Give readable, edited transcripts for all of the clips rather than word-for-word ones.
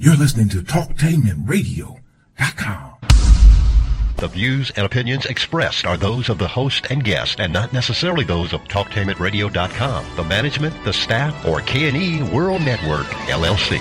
You're listening to TalkTainmentRadio.com. The views and opinions expressed are those of the host and guest and not necessarily those of TalkTainmentRadio.com, the management, the staff, or K&E World Network, LLC.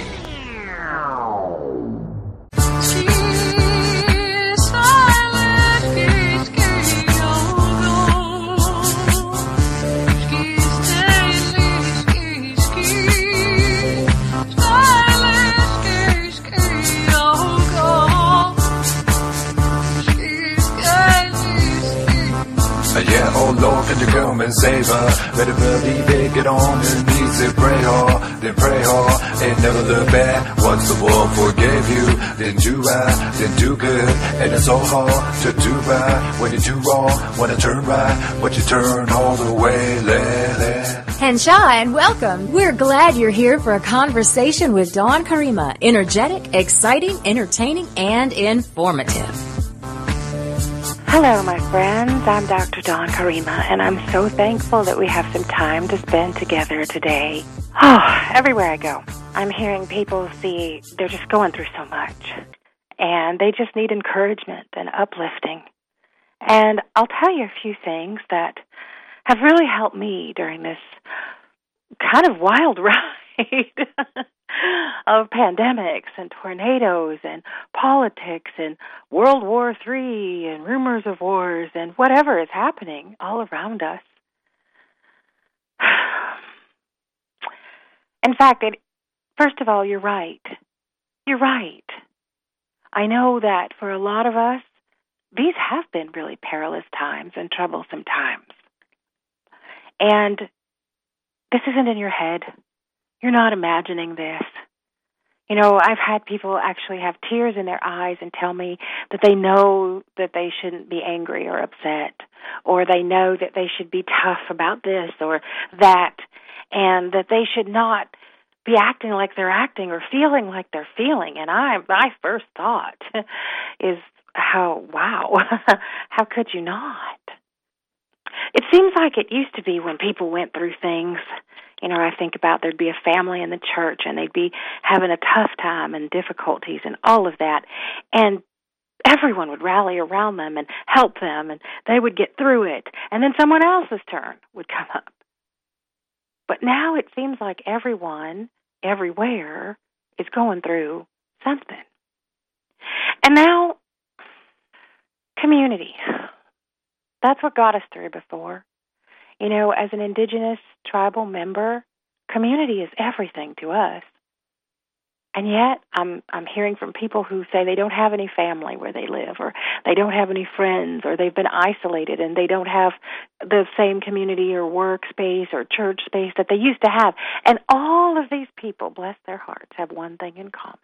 Yeah, oh Lord, can you come and save her? Better believe it, get on your knees and pray hard, then pray hard, and never look back. Once the world forgave you, then do right, then do good, and it's so hard to do right. When you do wrong, when you turn right, but you turn all the way, Henshaw, and welcome. We're glad you're here for a conversation with Dawn Karima. Energetic, exciting, entertaining, and informative. Hello, my friends. I'm Dr. Dawn Karima, and I'm so thankful that we have some time to spend together today. Oh, everywhere I go, I'm hearing people see they're just going through so much, and they just need encouragement and uplifting. And I'll tell you a few things that have really helped me during this kind of wild ride of pandemics and tornadoes and politics and World War III and rumors of wars and whatever is happening all around us. In fact, first of all, you're right. You're right. I know that for a lot of us, these have been really perilous times and troublesome times. And this isn't in your head. You're not imagining this. You know, I've had people actually have tears in their eyes and tell me that they know that they shouldn't be angry or upset, or they know that they should be tough about this or that, and that they should not be acting like they're acting or feeling like they're feeling. And my first thought is, how could you not? It seems like it used to be when people went through things. You know, I think about there'd be a family in the church and they'd be having a tough time and difficulties and all of that. And everyone would rally around them and help them and they would get through it. And then someone else's turn would come up. But now it seems like everyone, everywhere, is going through something. And now, community. That's what got us through before. You know, as an indigenous tribal member, community is everything to us. And yet, I'm hearing from people who say they don't have any family where they live, or they don't have any friends, or they've been isolated and they don't have the same community or workspace or church space that they used to have. And all of these people, bless their hearts, have one thing in common.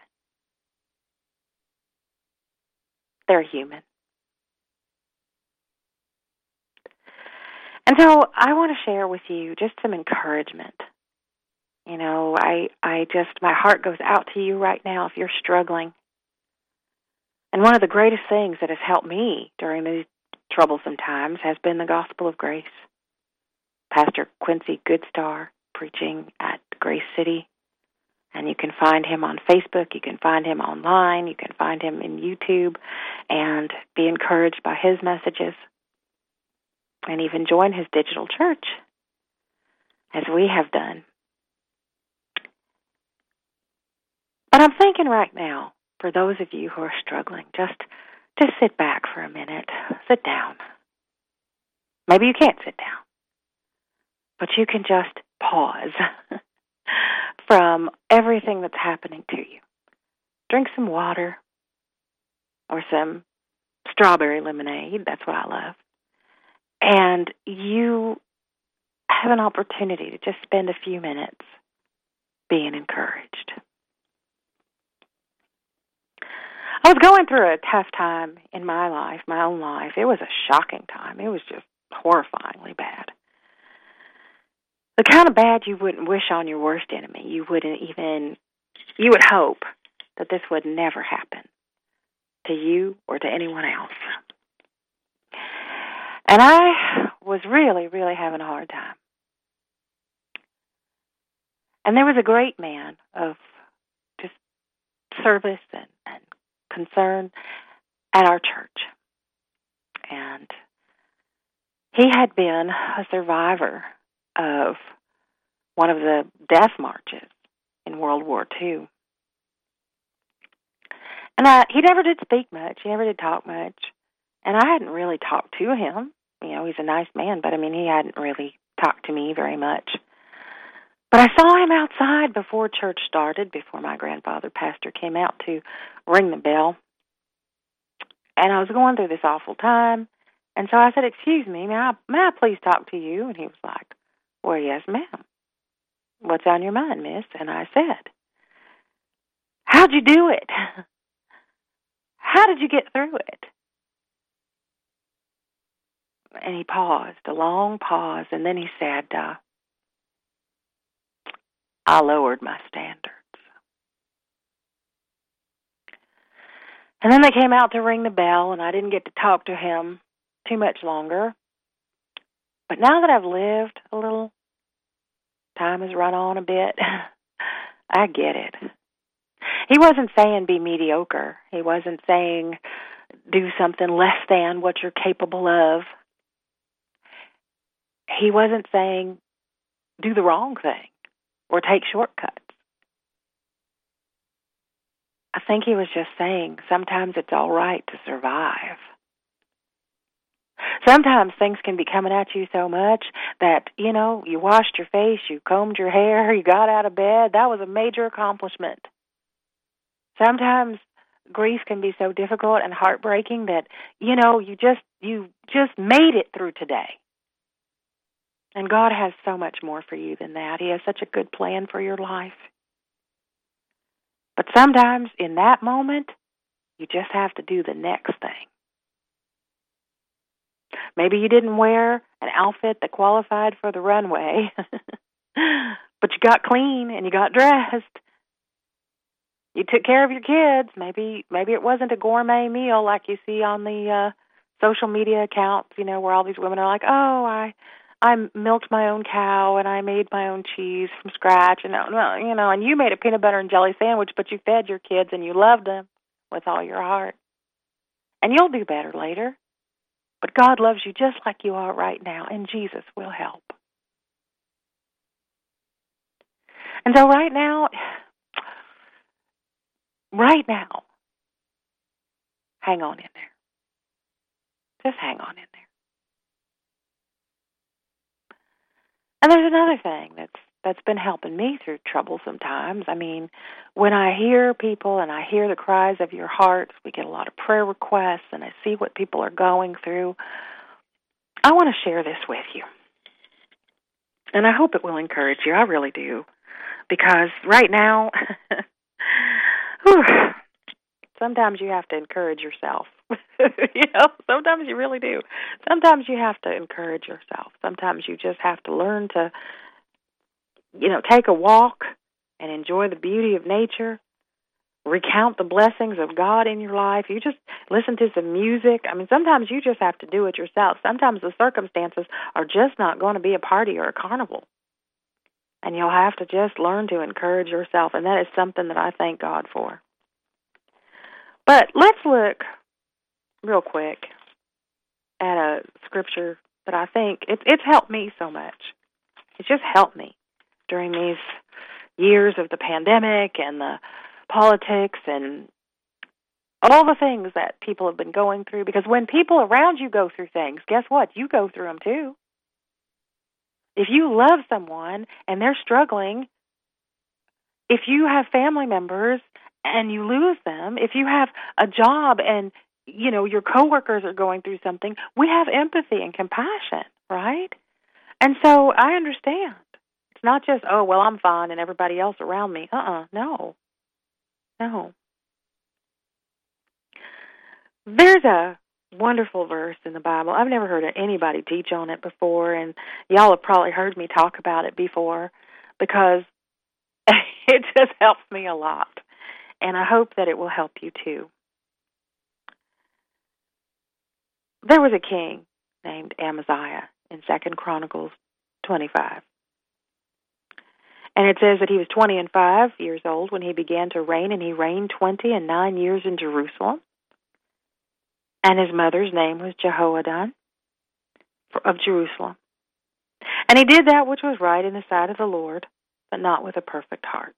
They're human. And so I want to share with you just some encouragement. You know, my heart goes out to you right now if you're struggling. And one of the greatest things that has helped me during these troublesome times has been the gospel of grace. Pastor Quincy Goodstar preaching at Grace City. And you can find him on Facebook, you can find him online, you can find him in YouTube, and be encouraged by his messages. And even join his digital church, as we have done. But I'm thinking right now, for those of you who are struggling, just sit back for a minute. Sit down. Maybe you can't sit down, but you can just pause from everything that's happening to you. Drink some water or some strawberry lemonade. That's what I love. And you have an opportunity to just spend a few minutes being encouraged. I was going through a tough time in my life, my own life. It was a shocking time. It was just horrifyingly bad. The kind of bad you wouldn't wish on your worst enemy. You would hope that this would never happen to you or to anyone else. And I was really, really having a hard time. And there was a great man of just service and concern at our church. And he had been a survivor of one of the death marches in World War II. And he never did speak much. He never did talk much. And I hadn't really talked to him. You know, he's a nice man, but, I mean, he hadn't really talked to me very much. But I saw him outside before church started, before my grandfather, pastor, came out to ring the bell. And I was going through this awful time. And so I said, "Excuse me, may I please talk to you?" And he was like, "Well, yes, ma'am. What's on your mind, miss?" And I said, "How'd you do it? How did you get through it?" And he paused, a long pause, and then he said, "I lowered my standards." And then they came out to ring the bell, and I didn't get to talk to him too much longer. But now that I've lived a little, time has run on a bit, I get it. He wasn't saying be mediocre. He wasn't saying do something less than what you're capable of. He wasn't saying do the wrong thing or take shortcuts. I think he was just saying sometimes it's all right to survive. Sometimes things can be coming at you so much that, you know, you washed your face, you combed your hair, you got out of bed. That was a major accomplishment. Sometimes grief can be so difficult and heartbreaking that, you know, you just made it through today. And God has so much more for you than that. He has such a good plan for your life. But sometimes in that moment, you just have to do the next thing. Maybe you didn't wear an outfit that qualified for the runway, but you got clean and you got dressed. You took care of your kids. Maybe it wasn't a gourmet meal like you see on the social media accounts, you know, where all these women are like, "Oh, I milked my own cow and I made my own cheese from scratch, and you know, and you made a peanut butter and jelly sandwich, but you fed your kids and you loved them with all your heart. And you'll do better later. But God loves you just like you are right now, and Jesus will help." And so right now, hang on in there. Just hang on in there. And there's another thing that's been helping me through troublesome times. I mean, when I hear people and I hear the cries of your hearts, we get a lot of prayer requests, and I see what people are going through. I want to share this with you. And I hope it will encourage you. I really do. Because right now, sometimes you have to encourage yourself. You know, sometimes you really do. Sometimes you have to encourage yourself. Sometimes you just have to learn to, you know, take a walk and enjoy the beauty of nature. Recount the blessings of God in your life. You just listen to some music. I mean, sometimes you just have to do it yourself. Sometimes the circumstances are just not going to be a party or a carnival. And you'll have to just learn to encourage yourself. And that is something that I thank God for. But let's look real quick at a scripture that I think it's helped me so much. It's just helped me during these years of the pandemic and the politics and all the things that people have been going through. Because when people around you go through things, guess what? You go through them too. If you love someone and they're struggling, if you have family members and you lose them, if you have a job and, you know, your coworkers are going through something, we have empathy and compassion, right? And so I understand. It's not just, oh, well, I'm fine and everybody else around me. No. There's a wonderful verse in the Bible. I've never heard anybody teach on it before, and y'all have probably heard me talk about it before because it just helps me a lot, and I hope that it will help you too. There was a king named Amaziah in 2 Chronicles 25. And it says that he was 20 and 5 years old when he began to reign, and he reigned 20 and 9 years in Jerusalem. And his mother's name was Jehoaddan of Jerusalem. And he did that which was right in the sight of the Lord, but not with a perfect heart.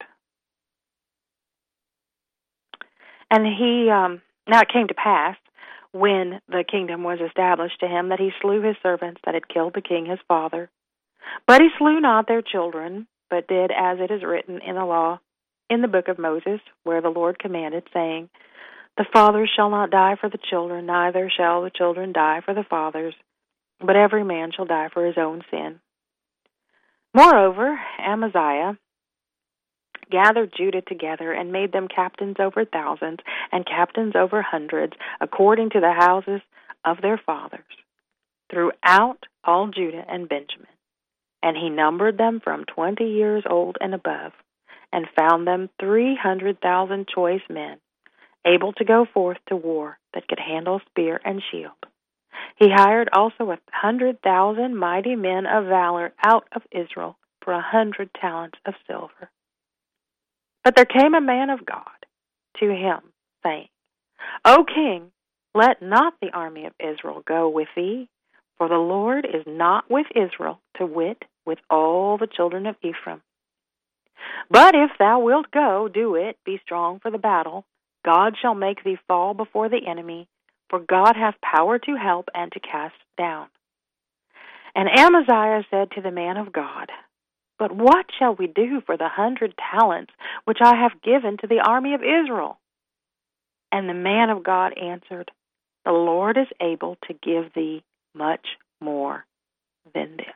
And now it came to pass, when the kingdom was established to him, that he slew his servants that had killed the king his father. But he slew not their children, but did as it is written in the law, in the book of Moses, where the Lord commanded, saying, The fathers shall not die for the children, neither shall the children die for the fathers, but every man shall die for his own sin. Moreover, Amaziah gathered Judah together and made them captains over thousands and captains over hundreds, according to the houses of their fathers, throughout all Judah and Benjamin. And he numbered them from 20 years old and above, and found them 300,000 choice men, able to go forth to war, that could handle spear and shield. He hired also 100,000 mighty men of valor out of Israel for 100 talents of silver. But there came a man of God to him, saying, O king, let not the army of Israel go with thee, for the Lord is not with Israel, to wit, with all the children of Ephraim. But if thou wilt go, do it, be strong for the battle. God shall make thee fall before the enemy, for God hath power to help and to cast down. And Amaziah said to the man of God, But what shall we do for the 100 talents which I have given to the army of Israel? And the man of God answered, The Lord is able to give thee much more than this.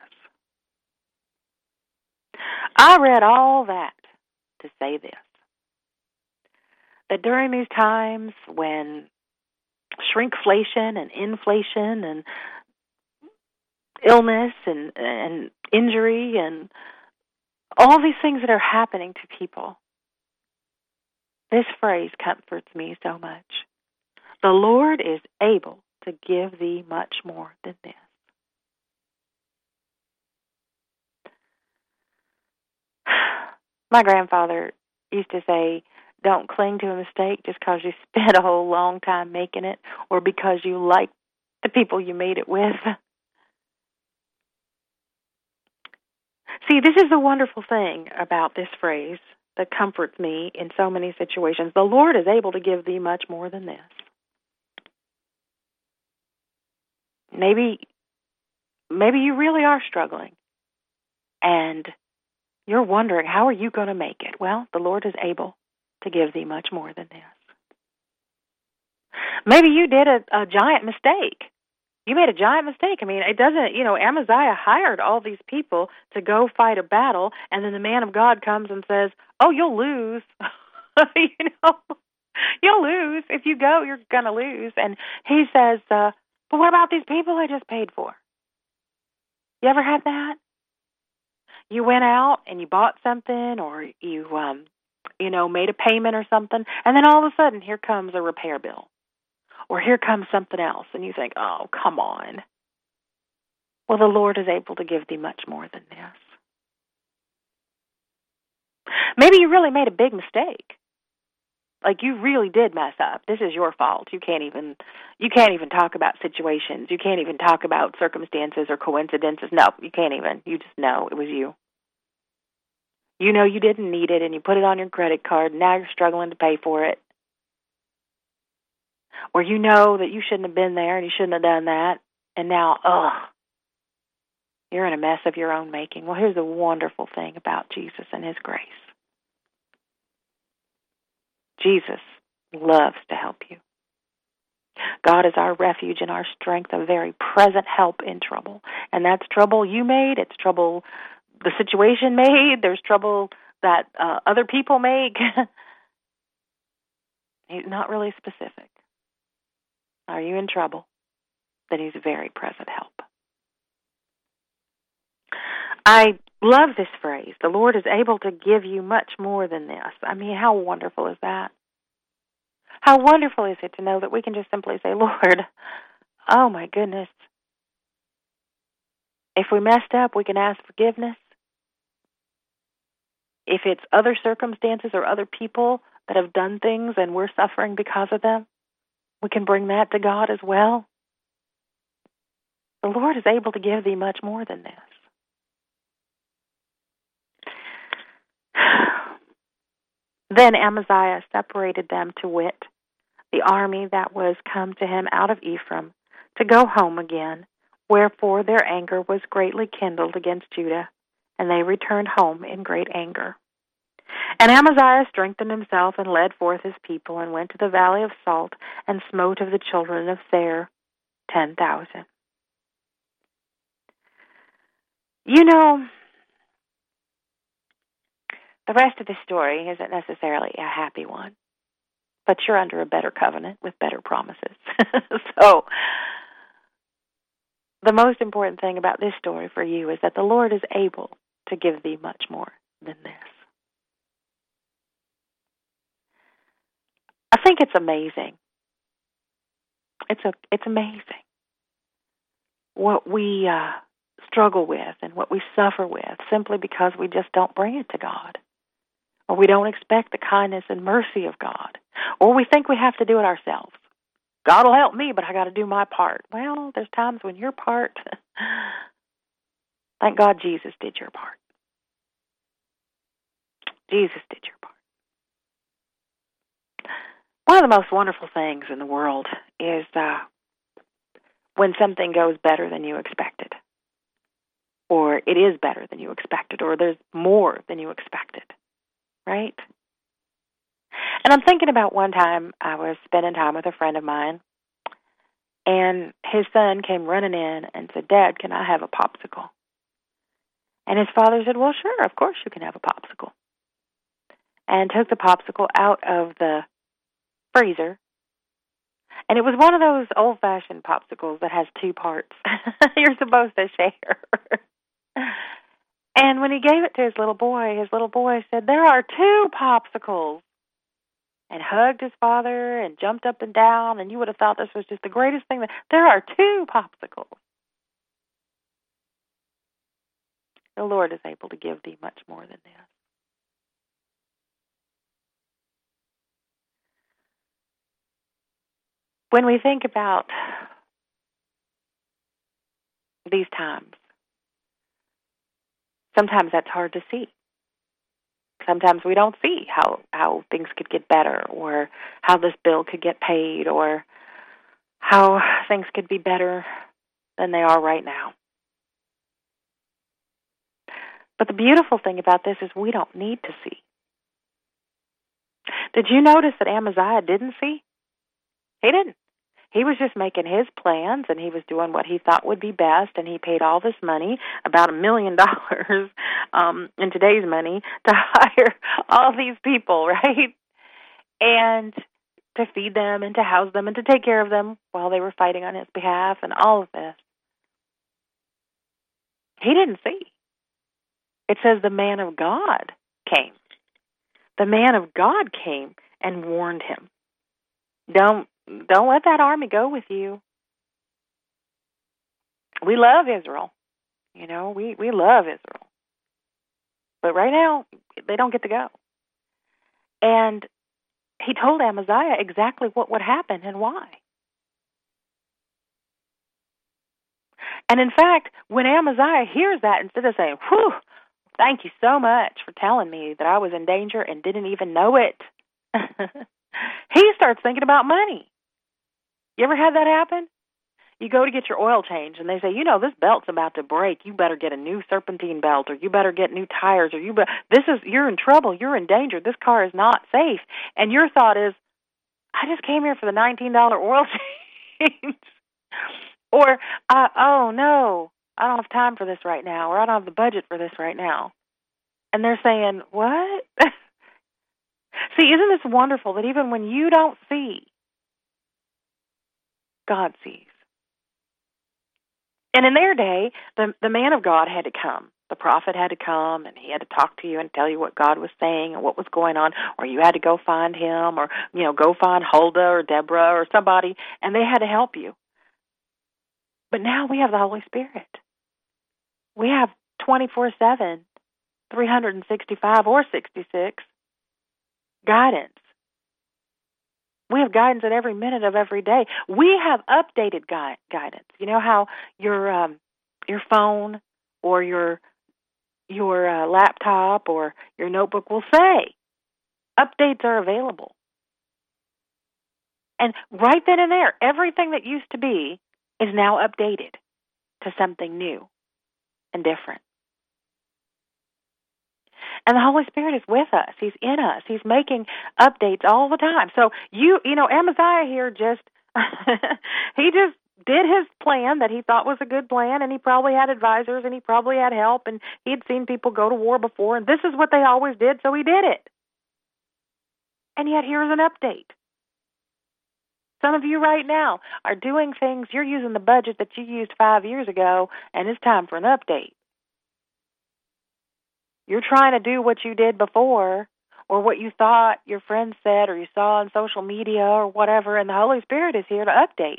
I read all that to say this, that during these times when shrinkflation and inflation and illness and injury and all these things that are happening to people, this phrase comforts me so much. The Lord is able to give thee much more than this. My grandfather used to say, don't cling to a mistake just because you spent a whole long time making it or because you like the people you made it with. See, this is the wonderful thing about this phrase that comforts me in so many situations. The Lord is able to give thee much more than this. Maybe you really are struggling and you're wondering, how are you going to make it? Well, the Lord is able to give thee much more than this. Maybe you did a giant mistake. You made a giant mistake. I mean, it doesn't, Amaziah hired all these people to go fight a battle, and then the man of God comes and says, oh, you'll lose. You'll lose. If you go, you're going to lose. And he says, but what about these people I just paid for? You ever had that? You went out and you bought something, or you, made a payment or something, and then all of a sudden, here comes a repair bill. Or here comes something else, and you think, oh, come on. Well, the Lord is able to give thee much more than this. Maybe you really made a big mistake. Like you really did mess up. This is your fault. You can't even talk about situations. You can't even talk about circumstances or coincidences. No, you can't even. You just know it was you. You know you didn't need it, and you put it on your credit card, and now you're struggling to pay for it. Or you know that you shouldn't have been there and you shouldn't have done that, and now, you're in a mess of your own making. Well, here's the wonderful thing about Jesus and His grace. Jesus loves to help you. God is our refuge and our strength, a very present help in trouble. And that's trouble you made. It's trouble the situation made. There's trouble that other people make. He's not really specific. Are you in trouble? Then He's a very present help. I love this phrase. The Lord is able to give you much more than this. I mean, how wonderful is that? How wonderful is it to know that we can just simply say, Lord, oh my goodness. If we messed up, we can ask forgiveness. if it's other circumstances or other people that have done things and we're suffering because of them, we can bring that to God as well. The Lord is able to give thee much more than this. Then Amaziah separated them, to wit, the army that was come to him out of Ephraim, to go home again. Wherefore their anger was greatly kindled against Judah, and they returned home in great anger. And Amaziah strengthened himself and led forth his people, and went to the valley of Salt, and smote of the children of Seir 10,000. You know, the rest of the story isn't necessarily a happy one, but you're under a better covenant with better promises. So, the most important thing about this story for you is that the Lord is able to give thee much more than this. I think it's amazing. It's amazing what we struggle with and what we suffer with simply because we just don't bring it to God. Or we don't expect the kindness and mercy of God. Or we think we have to do it ourselves. God will help me, but I got to do my part. Well, there's times when your part, thank God Jesus did your part. Jesus did your part. One of the most wonderful things in the world is when something goes better than you expected. Or it is better than you expected. Or there's more than you expected. Right? And I'm thinking about one time I was spending time with a friend of mine, and his son came running in and said, "Dad, can I have a popsicle?" And his father said, "Well, sure, of course you can have a popsicle." And took the popsicle out of the freezer. And it was one of those old-fashioned popsicles that has two parts. You're supposed to share. And when he gave it to his little boy said, "There are two popsicles," and hugged his father and jumped up and down, and you would have thought this was just the greatest thing. There are two popsicles. The Lord is able to give thee much more than this. When we think about these times, sometimes that's hard to see. Sometimes we don't see how things could get better, or how this bill could get paid, or how things could be better than they are right now. But the beautiful thing about this is we don't need to see. Did you notice that Amaziah didn't see? He didn't. He was just making his plans, and he was doing what he thought would be best, and he paid all this money, about $1 million in today's money, to hire all these people, right? And to feed them and to house them and to take care of them while they were fighting on his behalf and all of this. He didn't see. It says the man of God came. The man of God came and warned him. Don't let that army go with you. We love Israel. You know, we love Israel. But right now, they don't get to go. And he told Amaziah exactly what would happen and why. And in fact, when Amaziah hears that, instead of saying, "Whew, thank you so much for telling me that I was in danger and didn't even know it," he starts thinking about money. You ever had that happen? You go to get your oil changed, and they say, "This belt's about to break. You better get a new serpentine belt, or you better get new tires, or you're in trouble. You're in danger. This car is not safe." And your thought is, "I just came here for the $19 oil change." Or, "Oh, no, I don't have time for this right now," or "I don't have the budget for this right now." And they're saying, "What?" See, isn't this wonderful that even when you don't see, God sees? And in their day, the man of God had to come. The prophet had to come, and he had to talk to you and tell you what God was saying and what was going on, or you had to go find him, or, go find Huldah or Deborah or somebody, and they had to help you. But now we have the Holy Spirit. We have 24/7 365 or 66, guidance. We have guidance at every minute of every day. We have updated guidance. You know how your phone or your laptop or your notebook will say updates are available. And right then and there, everything that used to be is now updated to something new and different. And the Holy Spirit is with us. He's in us. He's making updates all the time. So Amaziah here he just did his plan that he thought was a good plan, and he probably had advisors, and he probably had help, and he had seen people go to war before, and this is what they always did, so he did it. And yet here's an update. Some of you right now are doing things, you're using the budget that you used 5 years ago, and it's time for an update. You're trying to do what you did before, or what you thought your friends said, or you saw on social media, or whatever, and the Holy Spirit is here to update.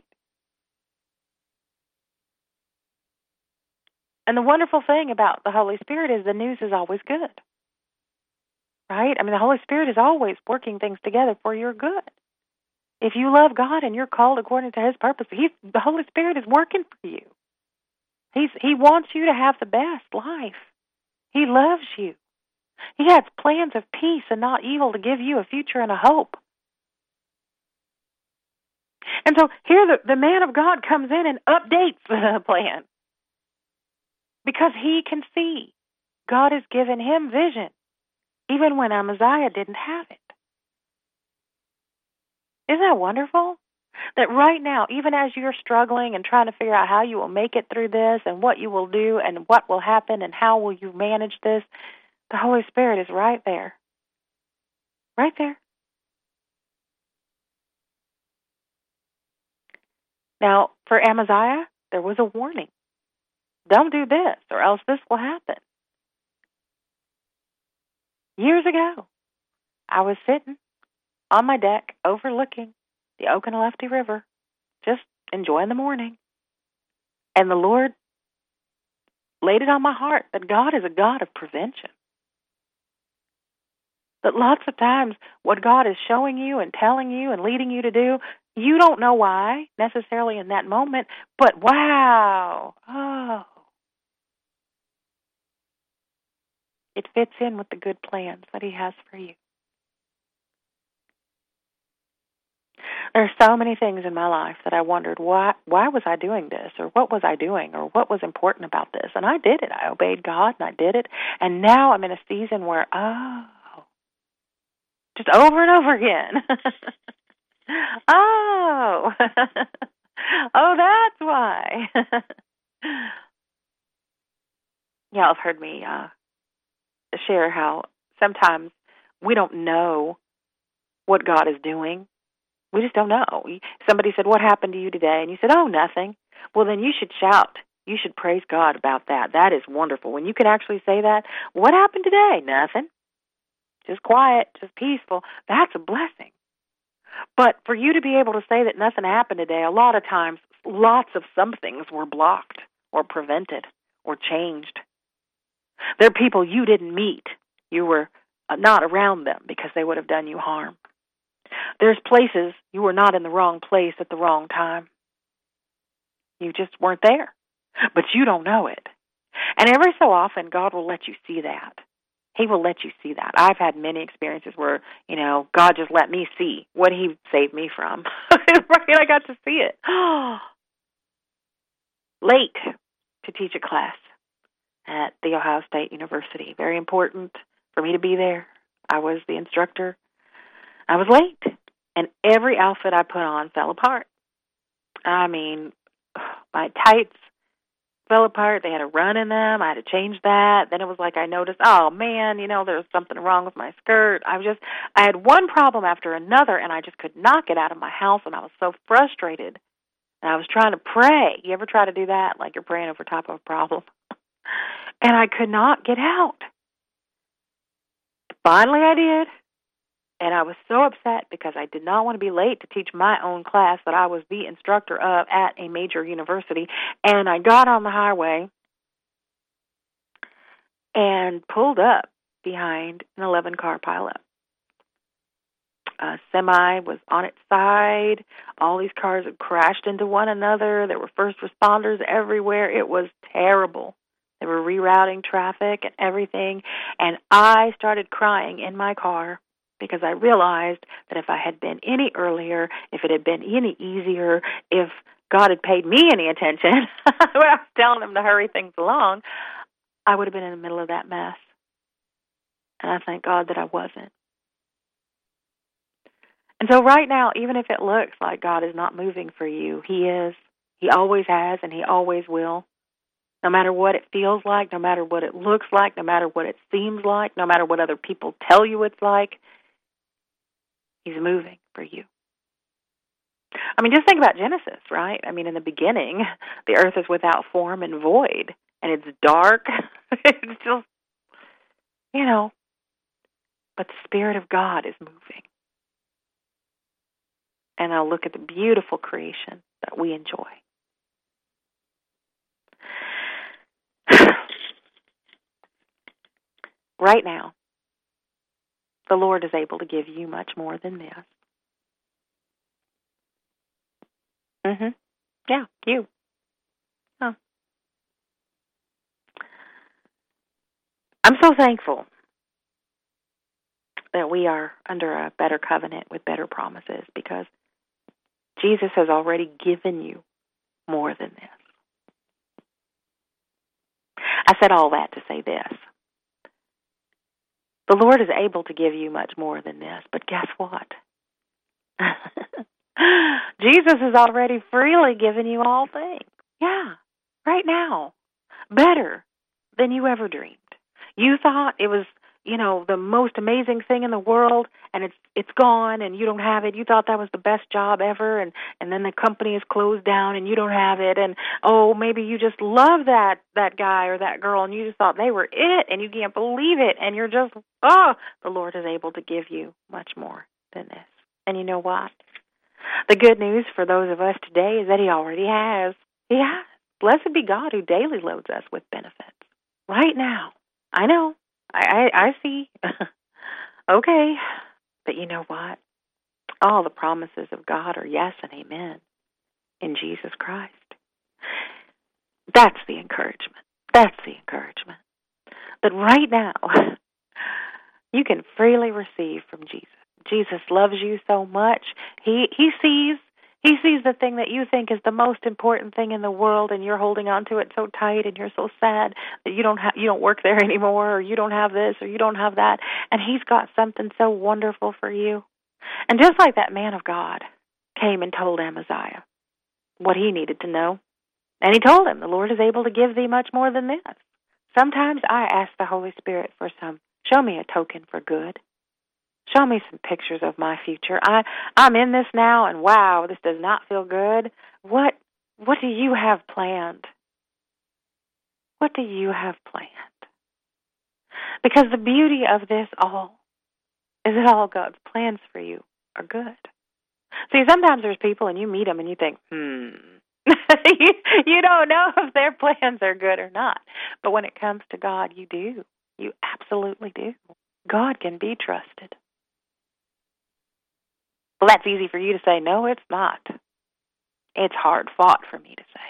And the wonderful thing about the Holy Spirit is the news is always good. Right? I mean, the Holy Spirit is always working things together for your good. If you love God and you're called according to His purpose, the Holy Spirit is working for you. He wants you to have the best life. He loves you. He has plans of peace and not evil to give you a future and a hope. And so here the man of God comes in and updates the plan. Because he can see. God has given him vision, even when Amaziah didn't have it. Isn't that wonderful? That right now, even as you're struggling and trying to figure out how you will make it through this and what you will do and what will happen and how will you manage this, the Holy Spirit is right there. Right there. Now, for Amaziah, there was a warning. Don't do this, or else this will happen. Years ago, I was sitting on my deck overlooking the Oconaluftee River, just enjoying the morning. And the Lord laid it on my heart that God is a God of prevention. That lots of times what God is showing you and telling you and leading you to do, you don't know why necessarily in that moment, but wow, it fits in with the good plans that He has for you. There are so many things in my life that I wondered, why was I doing this? Or what was I doing? Or what was important about this? And I did it. I obeyed God and I did it. And now I'm in a season where, just over and over again. Oh, that's why. Y'all have heard me share how sometimes we don't know what God is doing. We just don't know. Somebody said, what happened to you today? And you said, oh, nothing. Well, then you should shout. You should praise God about that. That is wonderful. When you can actually say that, what happened today? Nothing. Just quiet, just peaceful. That's a blessing. But for you to be able to say that nothing happened today, a lot of times, lots of some things were blocked or prevented or changed. There are people you didn't meet. You were not around them because they would have done you harm. There's places you were not in the wrong place at the wrong time. You just weren't there. But you don't know it. And every so often, God will let you see that. He will let you see that. I've had many experiences where, God just let me see what He saved me from. Right? I got to see it. Late to teach a class at The Ohio State University. Very important for me to be there. I was the instructor. I was late, and every outfit I put on fell apart. I mean, my tights fell apart. They had a run in them. I had to change that. Then it was like I noticed, oh, man, there's something wrong with my skirt. I had one problem after another, and I just could not get out of my house, and I was so frustrated. And I was trying to pray. You ever try to do that, like you're praying over top of a problem? And I could not get out. Finally, I did. And I was so upset because I did not want to be late to teach my own class that I was the instructor of at a major university. And I got on the highway, and pulled up behind an 11-car pileup. A semi was on its side. All these cars had crashed into one another. There were first responders everywhere. It was terrible. They were rerouting traffic and everything. And I started crying in my car because I realized that if I had been any earlier, if it had been any easier, if God had paid me any attention when I was telling him to hurry things along, I would have been in the middle of that mess. And I thank God that I wasn't. And so right now, even if it looks like God is not moving for you, He is. He always has, and He always will. No matter what it feels like, no matter what it looks like, no matter what it seems like, no matter what other people tell you it's like, He's moving for you. I mean, just think about Genesis, right? I mean, in the beginning, the earth is without form and void, and it's dark. It's just, but the Spirit of God is moving. And I'll look at the beautiful creation that we enjoy. Right now, the Lord is able to give you much more than this. Yeah, you. Oh. I'm so thankful that we are under a better covenant with better promises because Jesus has already given you more than this. I said all that to say this. The Lord is able to give you much more than this, but guess what? Jesus has already freely given you all things. Yeah, right now. Better than you ever dreamed. You thought it was, the most amazing thing in the world, and it's gone, and you don't have it. You thought that was the best job ever, and then the company is closed down, and you don't have it, and maybe you just love that guy or that girl, and you just thought they were it, and you can't believe it, and you're just, the Lord is able to give you much more than this. And you know what? The good news for those of us today is that He already has. He has. Blessed be God who daily loads us with benefits. Right now. I know. I see. Okay. But you know what? All the promises of God are yes and amen in Jesus Christ. That's the encouragement. That's the encouragement. But right now, you can freely receive from Jesus. Jesus loves you so much. He sees the thing that you think is the most important thing in the world, and you're holding on to it so tight, and you're so sad that you don't work there anymore, or you don't have this, or you don't have that. And He's got something so wonderful for you. And just like that man of God came and told Amaziah what he needed to know, and he told him, the Lord is able to give thee much more than this. Sometimes I ask the Holy Spirit for show me a token for good. Show me some pictures of my future. I'm in this now, and wow, this does not feel good. What do you have planned? What do you have planned? Because the beauty of this all is that all God's plans for you are good. See, sometimes there's people and you meet them and you think, you don't know if their plans are good or not. But when it comes to God, you do. You absolutely do. God can be trusted. Well, that's easy for you to say. No, it's not. It's hard fought for me to say.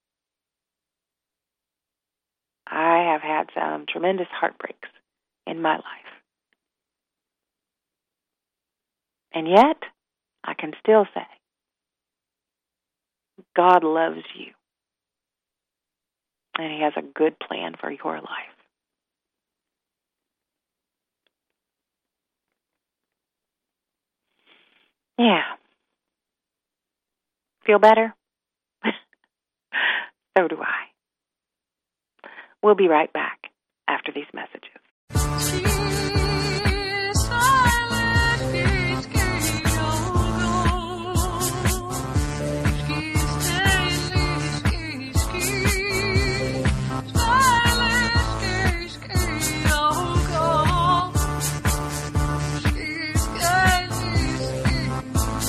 I have had some tremendous heartbreaks in my life. And yet, I can still say, God loves you. And He has a good plan for your life. Yeah. Feel better? So do I. We'll be right back after these messages. Yeah,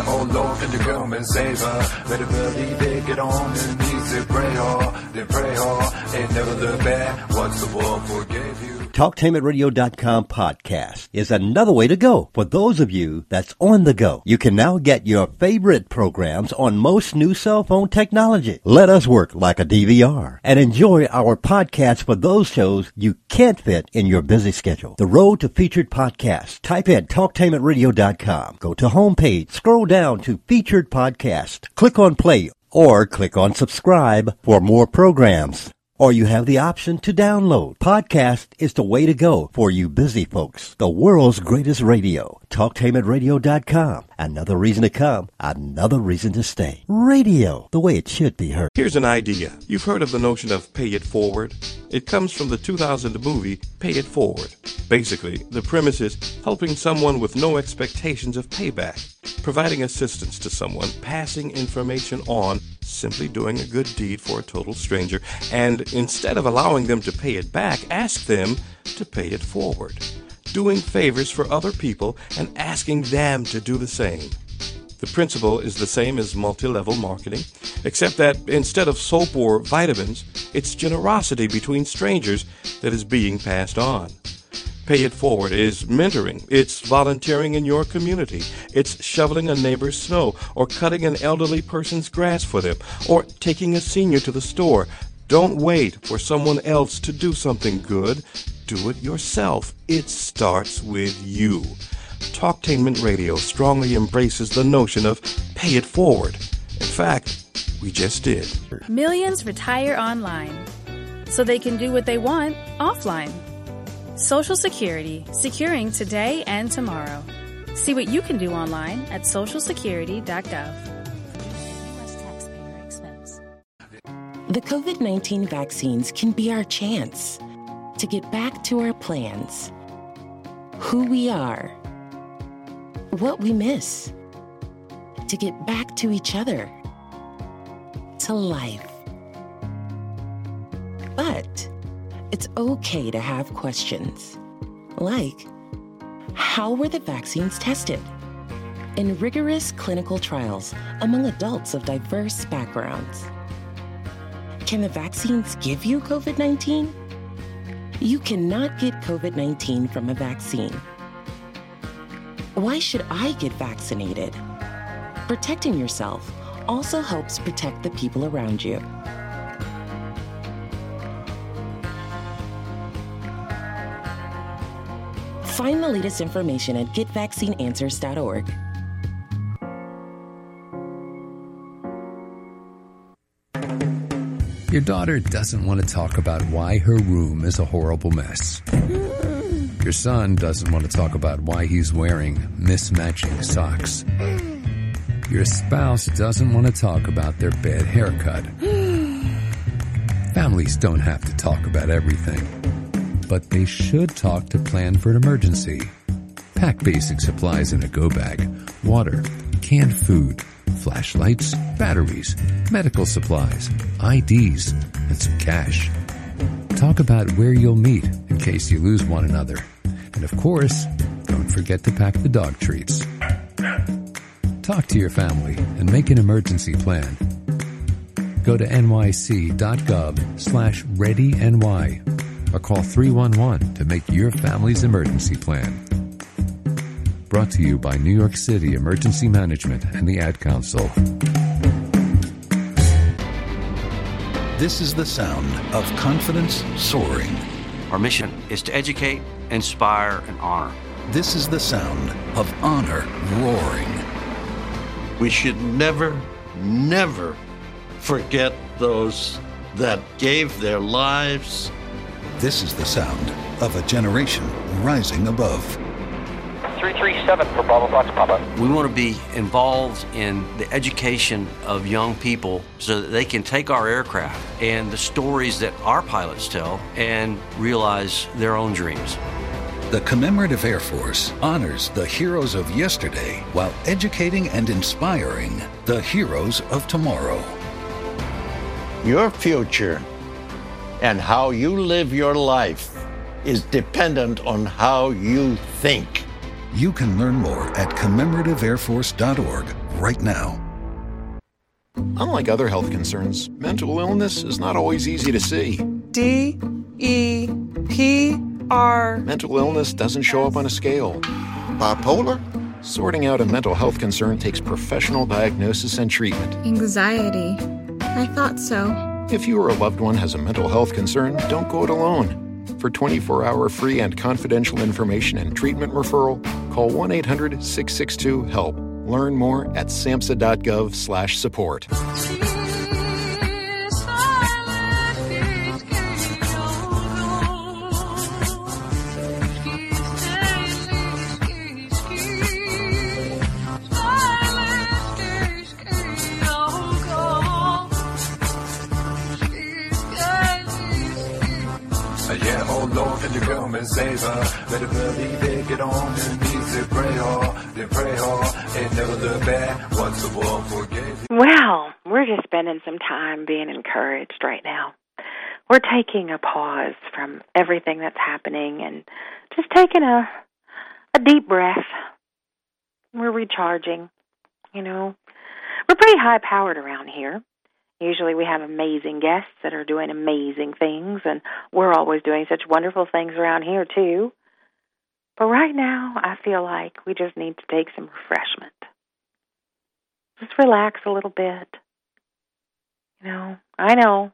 oh Lord, can you come and save her? Better believe it, get on your knees and pray hard, then pray hard, and never look back once the world forgave you. TalkTameItRadio.com podcast is another way to go for those of you that's on the go. You can now get your favorite programs on most new cell phone technology. Let us work like a DVR and enjoy our podcast for those shows you can't fit in your busy schedule. The road to featured podcasts. Type in TalkTameItRadio.com. Go to homepage, scroll down to featured podcast, click on play or click on subscribe for more programs. Or you have the option to download. Podcast is the way to go for you busy folks. The world's greatest radio. TalkTameItRadio.com. Another reason to come. Another reason to stay. Radio, the way it should be heard. Here's an idea. You've heard of the notion of pay it forward? It comes from the 2000 movie Pay It Forward. Basically, the premise is helping someone with no expectations of payback, providing assistance to someone, passing information on, simply doing a good deed for a total stranger, and instead of allowing them to pay it back, ask them to pay it forward. Doing favors for other people and asking them to do the same. The principle is the same as multi-level marketing, except that instead of soap or vitamins, it's generosity between strangers that is being passed on. Pay It Forward is mentoring. It's volunteering in your community. It's shoveling a neighbor's snow or cutting an elderly person's grass for them or taking a senior to the store. Don't wait for someone else to do something good. Do it yourself. It starts with you. Talktainment Radio strongly embraces the notion of pay it forward. In fact, we just did. Millions retire online so they can do what they want offline. Social Security, securing today and tomorrow. See what you can do online at socialsecurity.gov. The COVID-19 vaccines can be our chance to get back to our plans, who we are, what we miss, to get back to each other, to life. But it's okay to have questions, like, how were the vaccines tested? In rigorous clinical trials among adults of diverse backgrounds. Can the vaccines give you COVID-19? You cannot get COVID-19 from a vaccine. Why should I get vaccinated? Protecting yourself also helps protect the people around you. Find the latest information at getvaccineanswers.org. Your daughter doesn't want to talk about why her room is a horrible mess. Your son doesn't want to talk about why he's wearing mismatching socks. Your spouse doesn't want to talk about their bad haircut. Families don't have to talk about everything, but they should talk to plan for an emergency. Pack basic supplies in a go bag: water, canned food, flashlights, batteries, medical supplies, IDs, and some cash. Talk about where you'll meet in case you lose one another. And of course, don't forget to pack the dog treats. Talk to your family and make an emergency plan. Go to nyc.gov/readyny or call 311 to make your family's emergency plan. Brought to you by New York City Emergency Management and the Ad Council. This is the sound of confidence soaring. Our mission is to educate, inspire, and honor. This is the sound of honor roaring. We should never, never forget those that gave their lives. This is the sound of a generation rising above. 337 for Bravo Fox Papa. We want to be involved in the education of young people so that they can take our aircraft and the stories that our pilots tell and realize their own dreams. The Commemorative Air Force honors the heroes of yesterday while educating and inspiring the heroes of tomorrow. Your future and how you live your life is dependent on how you think. You can learn more at commemorativeairforce.org right now. Unlike other health concerns, mental illness is not always easy to see. D-E-P-R. Mental illness doesn't show up on a scale. Bipolar? Sorting out a mental health concern takes professional diagnosis and treatment. Anxiety. I thought so. If you or a loved one has a mental health concern, don't go it alone. For 24-hour free and confidential information and treatment referral, call 1-800-662-HELP. Learn more at samhsa.gov/support. Yeah, oh Lord, can you come and save her? Better believe it, get on your knees and pray hard, then pray hard, and never look back once the world forgave you. Well, we're just spending some time being encouraged right now. We're taking a pause from everything that's happening and just taking a deep breath. We're recharging, you know. We're pretty high-powered around here. Usually we have amazing guests that are doing amazing things, and we're always doing such wonderful things around here, too. But right now, I feel like we just need to take some refreshment. Just relax a little bit. You know, I know.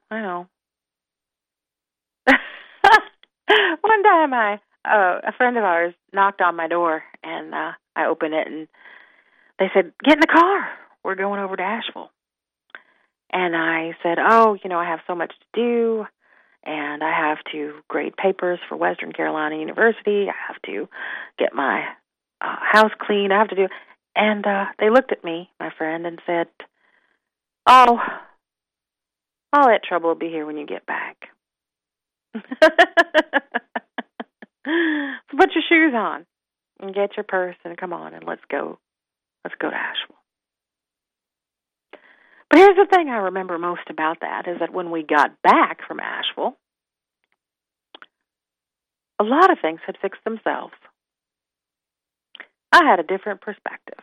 One time a friend of ours knocked on my door, and I opened it, and they said, "Get in the car. We're going over to Asheville." And I said, "Oh, you know, I have so much to do, and I have to grade papers for Western Carolina University. I have to get my house clean. I have to do..." And they looked at me, my friend, and said, "Oh, all that trouble will be here when you get back." So put your shoes on and get your purse and come on and let's go to Asheville. But here's the thing I remember most about that is that when we got back from Asheville, a lot of things had fixed themselves. I had a different perspective.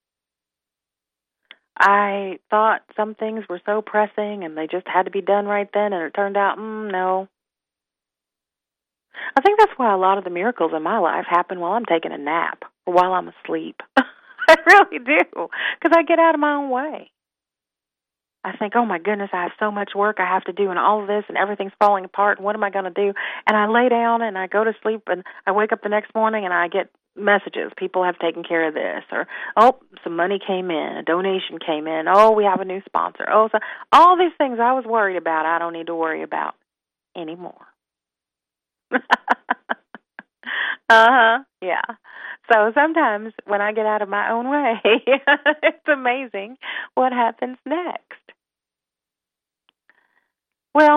I thought some things were so pressing and they just had to be done right then, and it turned out, no. I think that's why a lot of the miracles in my life happen while I'm taking a nap or while I'm asleep. I really do, because I get out of my own way. I think, oh my goodness, I have so much work I have to do and all of this and everything's falling apart and what am I going to do? And I lay down and I go to sleep and I wake up the next morning and I get messages. People have taken care of this, or, oh, some money came in, a donation came in, oh, we have a new sponsor. Oh, so all these things I was worried about, I don't need to worry about anymore. Yeah. So sometimes when I get out of my own way, it's amazing what happens next. Well,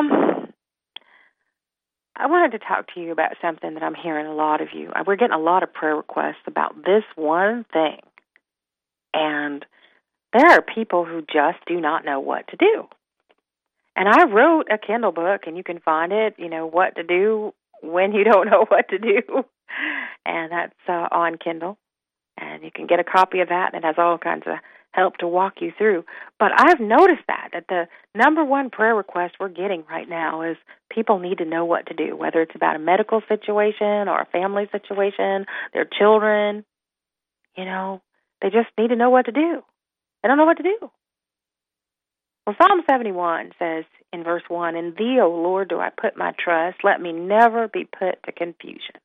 I wanted to talk to you about something that I'm hearing a lot of you. We're getting a lot of prayer requests about this one thing. And there are people who just do not know what to do. And I wrote a Kindle book, and you can find it, what to do when you don't know what to do. And that's on Kindle. And you can get a copy of that, and it has all kinds of help to walk you through. But I've noticed that the number one prayer request we're getting right now is people need to know what to do, whether it's about a medical situation or a family situation, their children. They just need to know what to do. They don't know what to do. Well, Psalm 71 says in verse 1, "In thee, O Lord, do I put my trust. Let me never be put to confusion."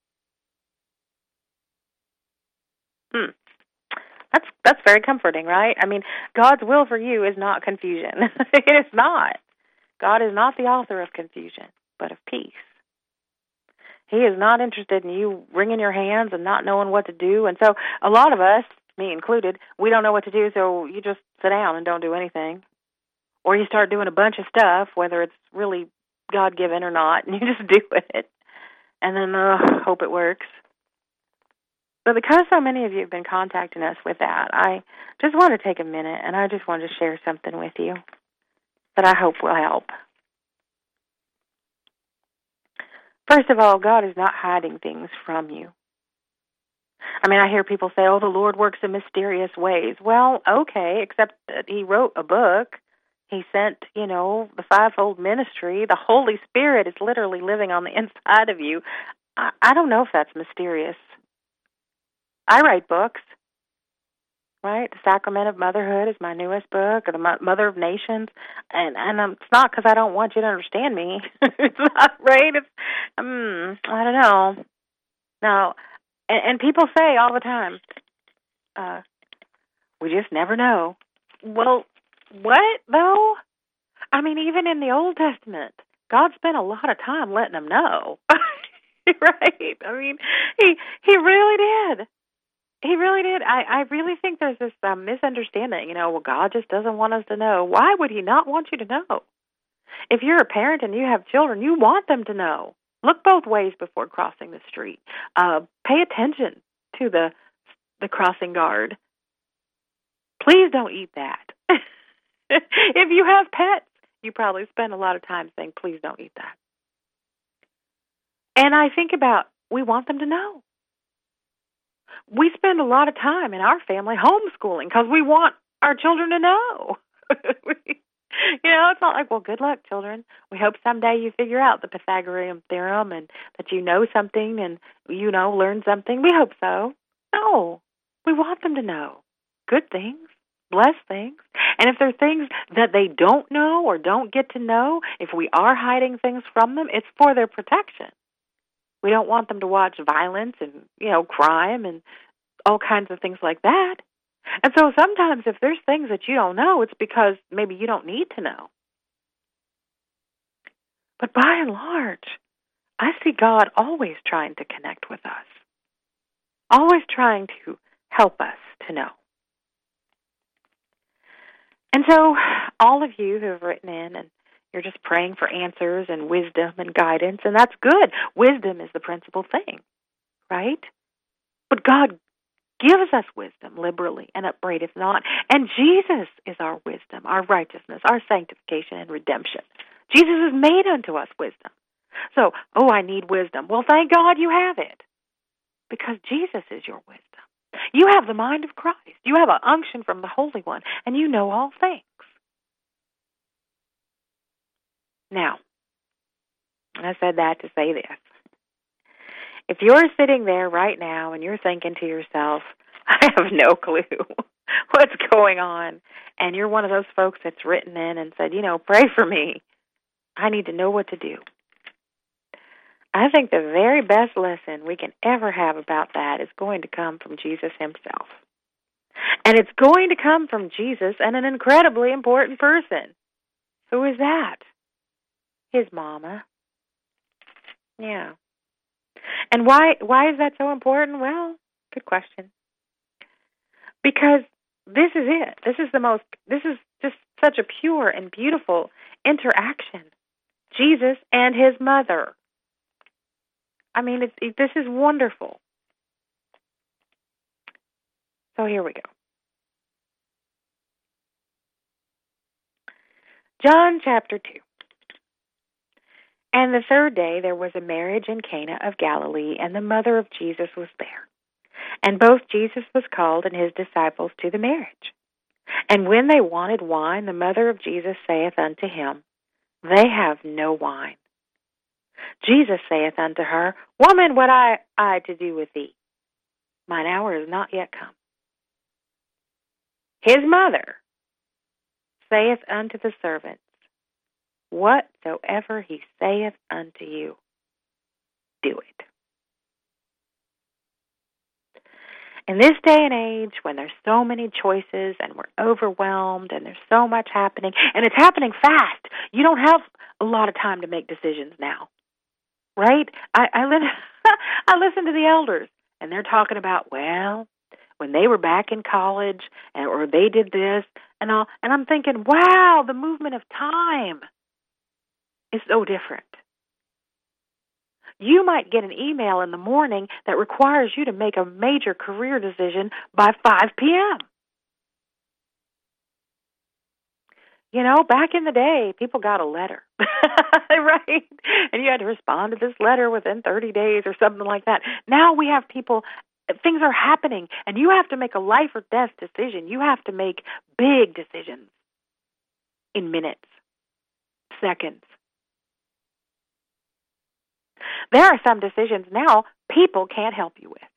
That's very comforting, right? I mean, God's will for you is not confusion. It is not. God is not the author of confusion, but of peace. He is not interested in you wringing your hands and not knowing what to do. And so a lot of us, me included, we don't know what to do, so you just sit down and don't do anything. Or you start doing a bunch of stuff, whether it's really God-given or not, and you just do it. And then hope it works. But because so many of you have been contacting us with that, I just want to take a minute and I just want to share something with you that I hope will help. First of all, God is not hiding things from you. I mean, I hear people say, oh, the Lord works in mysterious ways. Well, okay, except that he wrote a book. He sent, the fivefold ministry. The Holy Spirit is literally living on the inside of you. I don't know if that's mysterious. I write books, right? The Sacrament of Motherhood is my newest book, or the Mother of Nations. And it's not because I don't want you to understand me. It's not, right? I don't know. No. And people say all the time, we just never know. Well, what, though? I mean, even in the Old Testament, God spent a lot of time letting them know. Right? I mean, he really did. He really did. I really think there's this misunderstanding, well, God just doesn't want us to know. Why would he not want you to know? If you're a parent and you have children, you want them to know. Look both ways before crossing the street. Pay attention to the crossing guard. Please don't eat that. If you have pets, you probably spend a lot of time saying, please don't eat that. And I think about, we want them to know. We spend a lot of time in our family homeschooling because we want our children to know. It's not like, well, good luck, children. We hope someday you figure out the Pythagorean theorem and that you know something and, learn something. We hope so. No, we want them to know good things, blessed things. And if there are things that they don't know or don't get to know, if we are hiding things from them, it's for their protection. We don't want them to watch violence and, crime and all kinds of things like that. And so sometimes if there's things that you don't know, it's because maybe you don't need to know. But by and large, I see God always trying to connect with us, always trying to help us to know. And so all of you who have written in and you're just praying for answers and wisdom and guidance, and that's good. Wisdom is the principal thing, right? But God gives us wisdom liberally and upbraideth not. And Jesus is our wisdom, our righteousness, our sanctification and redemption. Jesus has made unto us wisdom. So, I need wisdom. Well, thank God you have it, because Jesus is your wisdom. You have the mind of Christ. You have an unction from the Holy One, and you know all things. Now, I said that to say this. If you're sitting there right now and you're thinking to yourself, I have no clue what's going on, and you're one of those folks that's written in and said, pray for me. I need to know what to do. I think the very best lesson we can ever have about that is going to come from Jesus himself. And it's going to come from Jesus and an incredibly important person. Who is that? His mama. Yeah. And why is that so important? Well, good question. Because this is it. This is just such a pure and beautiful interaction. Jesus and his mother. I mean, this is wonderful. So here we go. John chapter 2. And the third day there was a marriage in Cana of Galilee, and the mother of Jesus was there. And both Jesus was called and his disciples to the marriage. And when they wanted wine, the mother of Jesus saith unto him, They have no wine. Jesus saith unto her, Woman, what I to do with thee? Mine hour is not yet come. His mother saith unto the servants, Whatsoever he saith unto you, do it. In this day and age, when there's so many choices and we're overwhelmed and there's so much happening, and it's happening fast, you don't have a lot of time to make decisions now, right? I listen to the elders, and they're talking about, when they were back in college, or they did this and all, and I'm thinking, wow, the movement of time is so different. You might get an email in the morning that requires you to make a major career decision by 5 p.m. Back in the day, people got a letter, right? And you had to respond to this letter within 30 days or something like that. Now we have people things are happening, and you have to make a life or death decision. You have to make big decisions in minutes, seconds. There are some decisions now people can't help you with.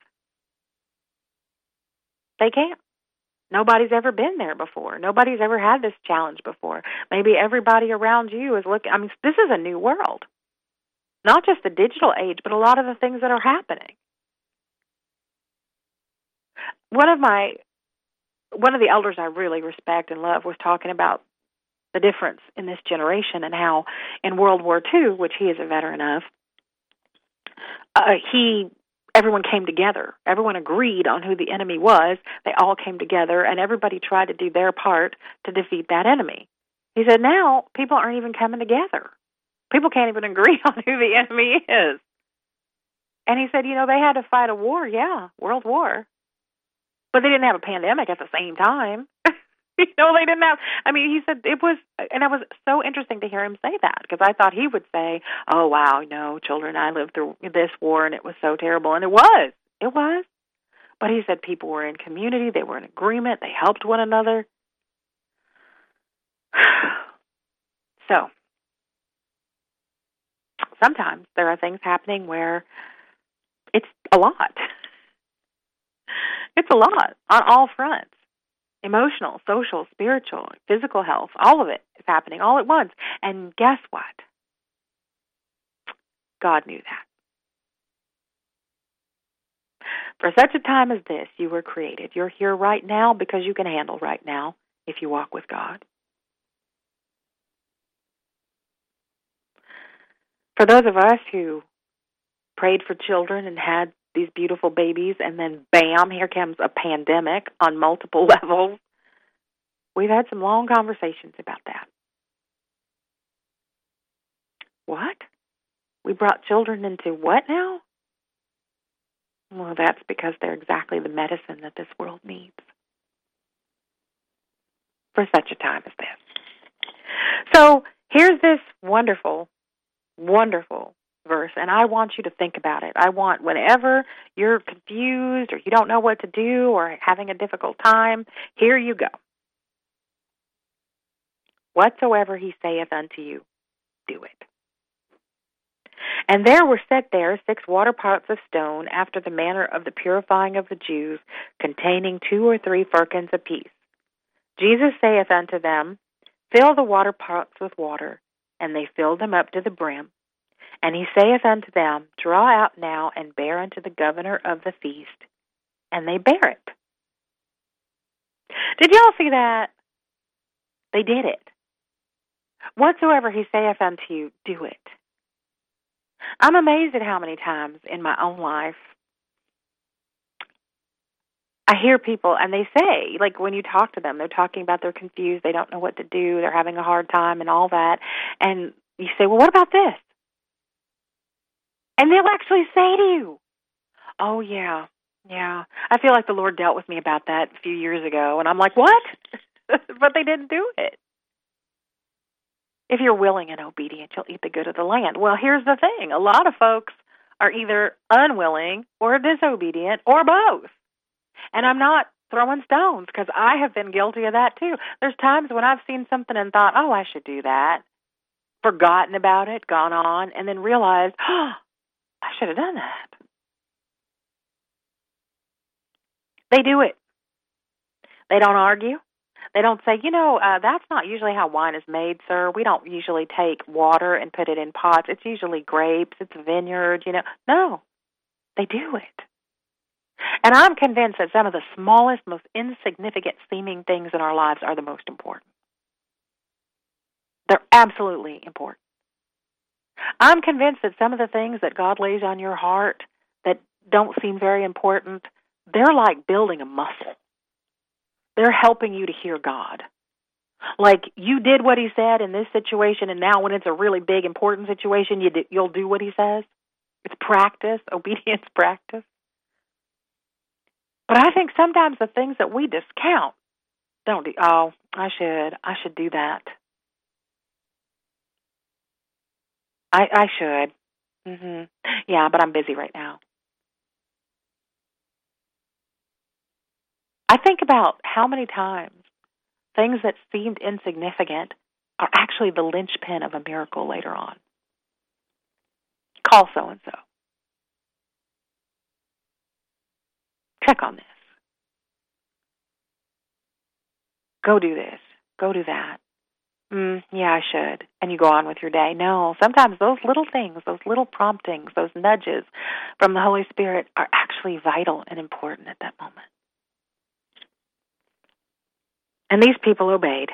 They can't. Nobody's ever been there before. Nobody's ever had this challenge before. Maybe everybody around you is looking. I mean, this is a new world. Not just the digital age, but a lot of the things that are happening. One of the elders I really respect and love was talking about the difference in this generation and how in World War II, which he is a veteran of, everyone came together. Everyone agreed on who the enemy was. They all came together, and everybody tried to do their part to defeat that enemy. He said, now people aren't even coming together. People can't even agree on who the enemy is. And he said, they had to fight a war, world war. But they didn't have a pandemic at the same time. They didn't have, he said it was, and it was so interesting to hear him say that, because I thought he would say, oh, wow, no, children, I lived through this war, and it was so terrible. And it was. But he said people were in community, they were in agreement, they helped one another. So, sometimes there are things happening where it's a lot. It's a lot on all fronts. Emotional, social, spiritual, physical health, all of it is happening all at once. And guess what? God knew that. For such a time as this, you were created. You're here right now because you can handle right now if you walk with God. For those of us who prayed for children and had these beautiful babies, and then bam, here comes a pandemic on multiple levels. We've had some long conversations about that. What? We brought children into what now? Well, that's because they're exactly the medicine that this world needs for such a time as this. So here's this wonderful, wonderful verse, and I want you to think about it. I want, whenever you're confused or you don't know what to do or having a difficult time, here you go. Whatsoever he saith unto you, do it. And there were set there 6 water pots of stone, after the manner of the purifying of the Jews, containing 2 or 3 firkins apiece. Jesus saith unto them, fill the water pots with water. And they filled them up to the brim. And he saith unto them, draw out now and bear unto the governor of the feast. And they bear it. Did y'all see that? They did it. Whatsoever he saith unto you, do it. I'm amazed at how many times in my own life I hear people, and they say, like when you talk to them, they're talking about they're confused, they don't know what to do, they're having a hard time and all that. And you say, well, what about this? And they'll actually say to you, oh, yeah, I feel like the Lord dealt with me about that a few years ago. And I'm like, what? But they didn't do it. If you're willing and obedient, you'll eat the good of the land. Well, here's the thing. A lot of folks are either unwilling or disobedient or both. And I'm not throwing stones, because I have been guilty of that too. There's times when I've seen something and thought, oh, I should do that, forgotten about it, gone on, and then realized, oh, I should have done that. They do it. They don't argue. They don't say, that's not usually how wine is made, sir. We don't usually take water and put it in pots. It's usually grapes. It's a vineyard, No, they do it. And I'm convinced that some of the smallest, most insignificant seeming things in our lives are the most important. They're absolutely important. I'm convinced that some of the things that God lays on your heart that don't seem very important, they're like building a muscle. They're helping you to hear God. Like, you did what he said in this situation, and now when it's a really big, important situation, you'll do what he says. It's practice, obedience practice. But I think sometimes the things that we discount, I should do that. I should. Yeah, but I'm busy right now. I think about how many times things that seemed insignificant are actually the linchpin of a miracle later on. Call so-and-so. Check on this. Go do this. Go do that. Yeah, I should. And you go on with your day. No, sometimes those little things, those little promptings, those nudges from the Holy Spirit are actually vital and important at that moment. And these people obeyed.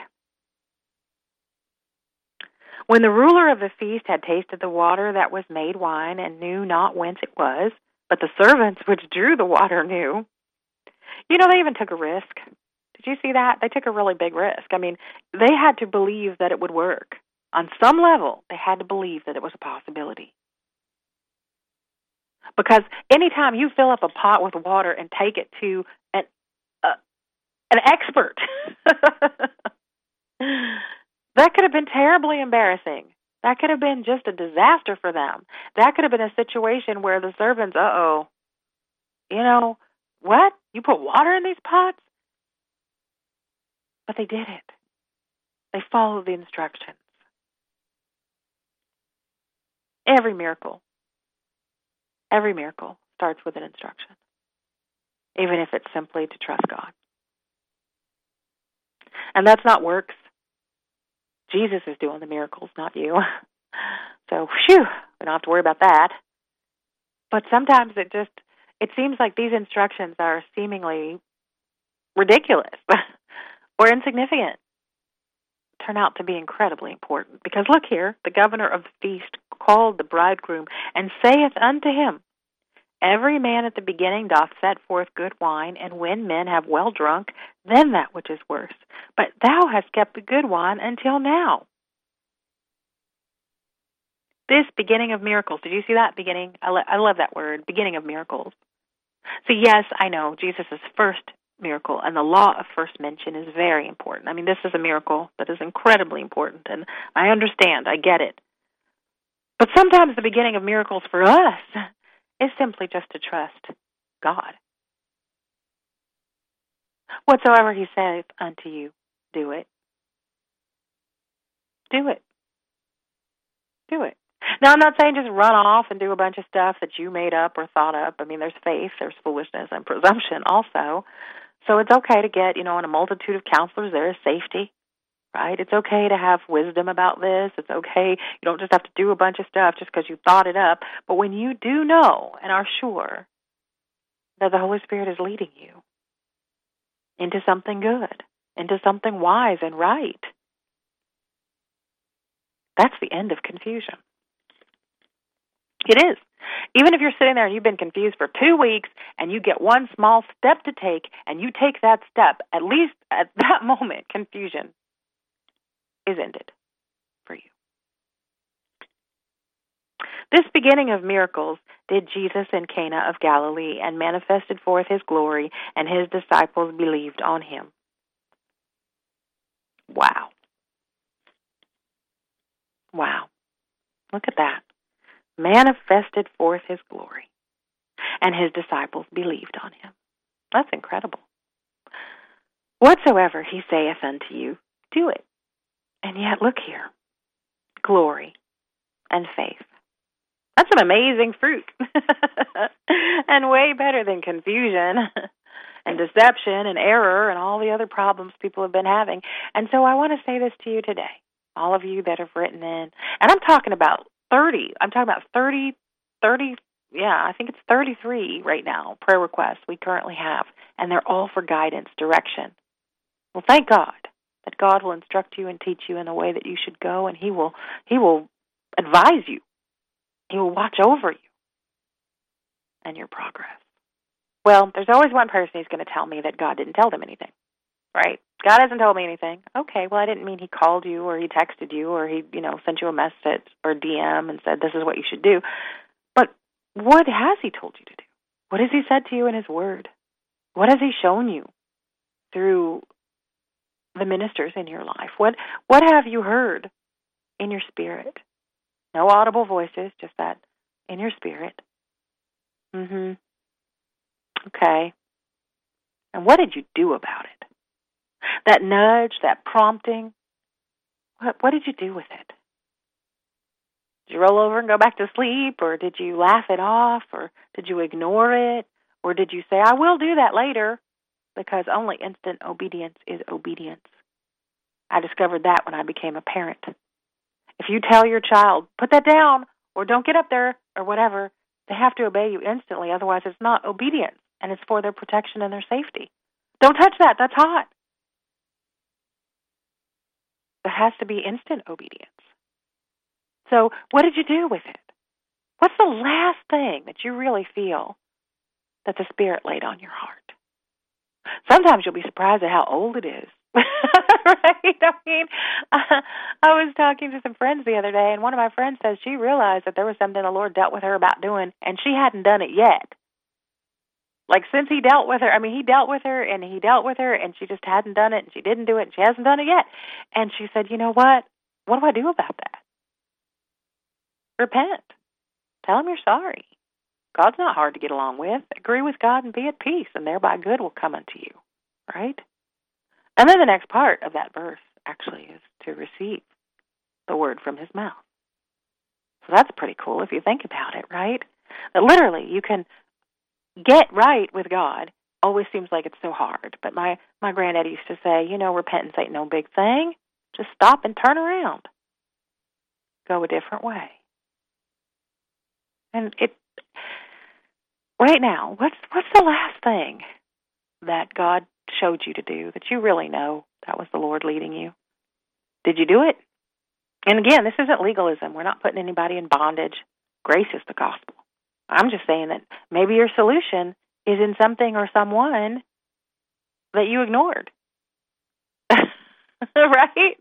When the ruler of the feast had tasted the water that was made wine and knew not whence it was, but the servants which drew the water knew. You know, they even took a risk. Did you see that? They took a really big risk. I mean, they had to believe that it would work. On some level, they had to believe that it was a possibility. Because anytime you fill up a pot with water and take it to an expert, that could have been terribly embarrassing. That could have been just a disaster for them. That could have been a situation where the servants, you know, what? You put water in these pots? But they did it. They followed the instructions. Every miracle starts with an instruction, even if it's simply to trust God. And that's not works. Jesus is doing the miracles, not you. So, we don't have to worry about that. But sometimes it seems like these instructions are seemingly ridiculous or insignificant, turn out to be incredibly important. Because look here, the governor of the feast called the bridegroom and saith unto him, Every man at the beginning doth set forth good wine, and when men have well drunk, then that which is worse. But thou hast kept the good wine until now. This beginning of miracles, did you see that beginning? I love that word, beginning of miracles. So yes, I know, Jesus' first miracle, and the law of first mention is very important. I mean, this is a miracle that is incredibly important, and I understand, I get it. But sometimes the beginning of miracles for us is simply just to trust God. Whatsoever he saith unto you, do it. Do it. Do it. Now, I'm not saying just run off and do a bunch of stuff that you made up or thought up. I mean, there's faith, there's foolishness, and presumption also. So it's okay to get, in a multitude of counselors, there is safety, right? It's okay to have wisdom about this. It's okay. You don't just have to do a bunch of stuff just because you thought it up. But when you do know and are sure that the Holy Spirit is leading you into something good, into something wise and right, that's the end of confusion. It is. Even if you're sitting there and you've been confused for 2 weeks and you get one small step to take and you take that step, at least at that moment, confusion is ended for you. This beginning of miracles did Jesus in Cana of Galilee and manifested forth his glory, and his disciples believed on him. Wow. Wow. Look at that. Manifested forth his glory, and his disciples believed on him. That's incredible. Whatsoever he saith unto you, do it. And yet, look here, glory and faith. That's an amazing fruit, and way better than confusion and deception and error and all the other problems people have been having. And so I want to say this to you today, all of you that have written in, and I'm talking about 30, I think it's 33 right now, prayer requests we currently have, and they're all for guidance, direction. Well, thank God that God will instruct you and teach you in the way that you should go, and He will advise you. He will watch over you and your progress. Well, there's always one person who's going to tell me that God didn't tell them anything, right? God hasn't told me anything. Okay, well, I didn't mean He called you or He texted you or He, sent you a message or DM and said, this is what you should do. But what has He told you to do? What has He said to you in His Word? What has He shown you through the ministers in your life? What have you heard in your spirit? No audible voices, just that in your spirit. Okay. And what did you do about it? That nudge, that prompting, what did you do with it? Did you roll over and go back to sleep, or did you laugh it off, or did you ignore it, or did you say, I will do that later, because only instant obedience is obedience. I discovered that when I became a parent. If you tell your child, put that down, or don't get up there, or whatever, they have to obey you instantly, otherwise it's not obedience, and it's for their protection and their safety. Don't touch that, that's hot. There has to be instant obedience. So what did you do with it? What's the last thing that you really feel that the Spirit laid on your heart? Sometimes you'll be surprised at how old it is. Right? I mean, I was talking to some friends the other day, and one of my friends says she realized that there was something the Lord dealt with her about doing, and she hadn't done it yet. Like, since he dealt with her, he dealt with her, and she just hadn't done it, and she didn't do it, and she hasn't done it yet. And she said, you know what? What do I do about that? Repent. Tell him you're sorry. God's not hard to get along with. Agree with God and be at peace, and thereby good will come unto you. Right? And then the next part of that verse actually is to receive the word from his mouth. So that's pretty cool if you think about it, right? That literally you can get right with God. Always seems like it's so hard. But my granddad used to say, repentance ain't no big thing. Just stop and turn around. Go a different way. And right now, what's the last thing that God showed you to do that you really know that was the Lord leading you? Did you do it? And again, this isn't legalism. We're not putting anybody in bondage. Grace is the gospel. I'm just saying that maybe your solution is in something or someone that you ignored. Right?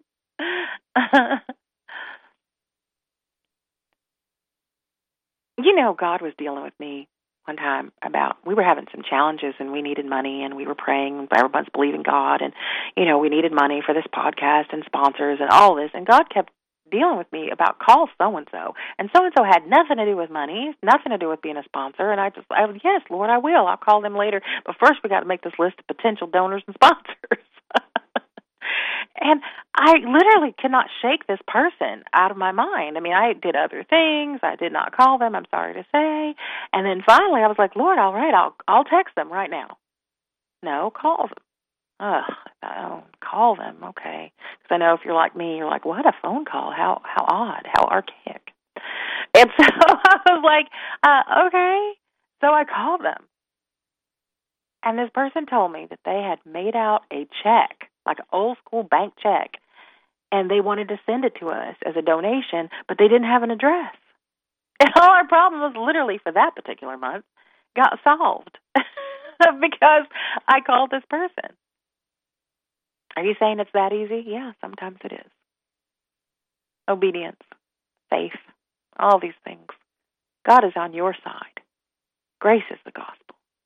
God was dealing with me one time about, we were having some challenges and we needed money and we were praying, everyone's believing God, and, we needed money for this podcast and sponsors and all this. And God kept dealing with me about call so-and-so. And so-and-so had nothing to do with money, nothing to do with being a sponsor. And I yes, Lord, I will. I'll call them later. But first we got to make this list of potential donors and sponsors. And I literally cannot shake this person out of my mind. I did other things. I did not call them, I'm sorry to say. And then finally I was like, Lord, all right, I'll text them right now. No, call them. Call them, okay. Because I know if you're like me, you're like, what, a phone call? How odd, how archaic. And so I was like, okay. So I called them. And this person told me that they had made out a check, like an old school bank check, and they wanted to send it to us as a donation, but they didn't have an address. And all our problems, literally for that particular month, got solved because I called this person. Are you saying it's that easy? Yeah, sometimes it is. Obedience, faith, all these things. God is on your side. Grace is the gospel.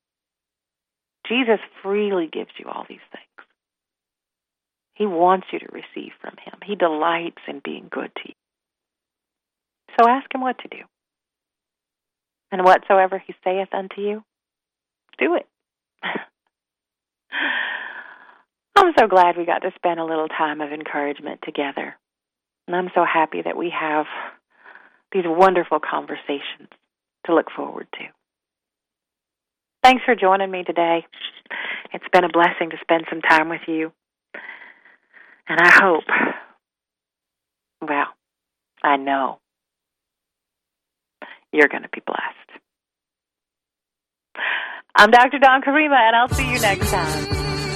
Jesus freely gives you all these things. He wants you to receive from him. He delights in being good to you. So ask him what to do. And whatsoever he saith unto you, do it. I'm so glad we got to spend a little time of encouragement together. And I'm so happy that we have these wonderful conversations to look forward to. Thanks for joining me today. It's been a blessing to spend some time with you. And I hope, I know you're going to be blessed. I'm Dr. Dawn Karima, and I'll see you next time.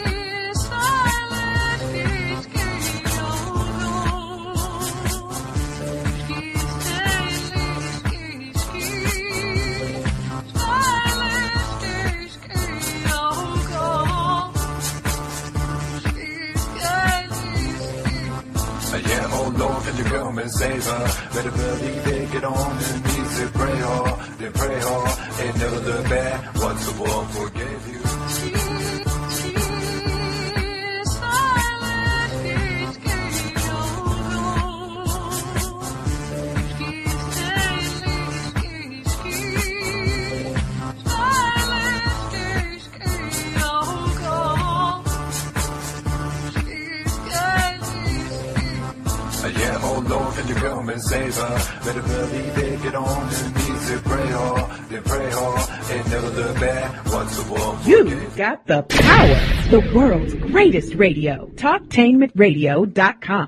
Lord, can you come and save her? Better believe it, get on your knees and pray hard, then pray hard, and never look back. Once the world forgave you. Lord, can you come and save her? Better believe it, get on your knees and pray hard, then pray hard, and never look back. Once the war You've got the power, the world's greatest radio, TalkTainmentRadio.com.